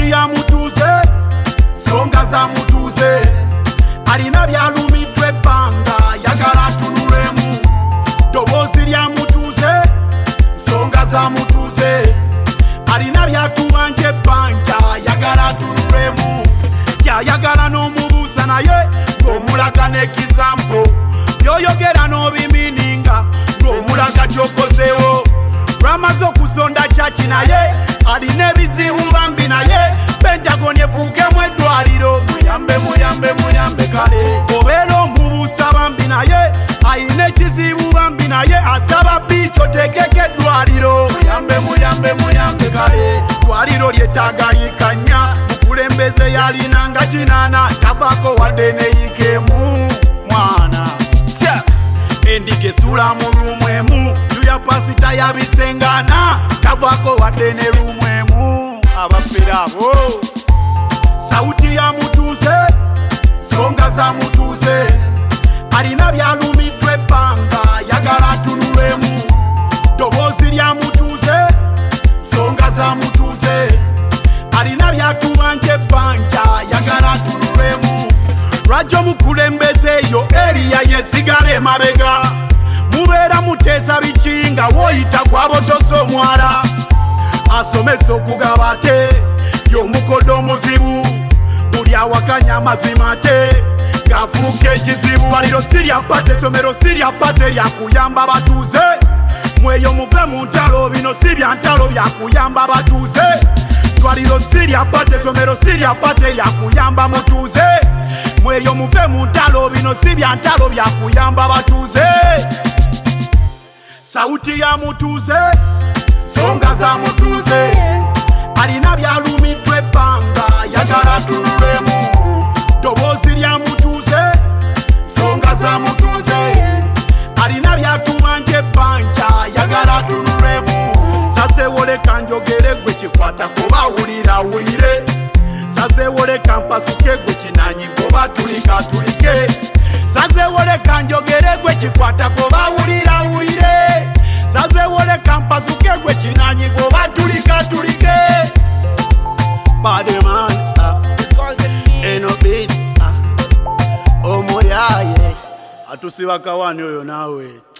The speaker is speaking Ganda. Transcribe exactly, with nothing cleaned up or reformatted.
sauti ya mutuze songa za mutuze alina byalumitwe ebbanga yagala tunulemu dobozi lya mutuze songa za mutuze alina byatubanja ebbanja yagala tunulemu yayagala n'omubuuza naye ng'omulaga n'ekizampo byoyogera n'obimininga ng'omulaga ky'okozeewo lwamaze okusonda kyaki naye alina ebizibu bambi naye Pentagon evuukemu eddwaliro muyambe muyambe muyambe kale obeera omubuusa bambi naye alina ekizibu bambi naye asaba biikyo tekeko eddwaliro muyambe muyambe muyambe kale ddwaliro lyetaagayikanya mukulembeze yalinanga kinaana tavaako wadde neeyikemu mwana endiga esula mu ruumu emu yuya pasita yabisengana tavaako wadde ne ruumu emu abafere abo sauti ya mutuze songa za mutuze alina byalumitwe ebbanga yagala tunulemu dobozi lya mutuze songa za mutuze alina byatubanja ebbanja yagala tunulemu lwajja omukulembeze eyo eriya yesigala emabega mubeera muteesa bikinga woyita gwabotosa omwala asomesa okugaba ate y'omukodo omuzibu buli awakanya amazima te gafuuka ekizibu baliro sirya pate essomero sirya pate lyakuyamba batuuze mweyo muve mu ntalo bino si bya ntalo byakuyamba batuuze twaliro sirya pate essomero sirya pate lyakuyamba mutuuze mweyo muve mu ntalo bino si bya ntalo byakuyamba batuuze sauti ya mutuuze songa za mutuuze alina byalumitwe ebbanga yagala tunulemu dobozi lya mutuuze songa za mutuuze alina byatubanja ebbanja yagala tunulemu sasewoleka njogere gwe kikwata kuba wulira wulire sasewoleka mpasuke gwe kinanyi goba tulika tulike sasewoleka njogere gwe kikwata kuba wulira wulire sasewoleka mpasuke gwe kinanyi goba tulika tulike Bademan eno beats omoyaye atusiba kawani oyo nawe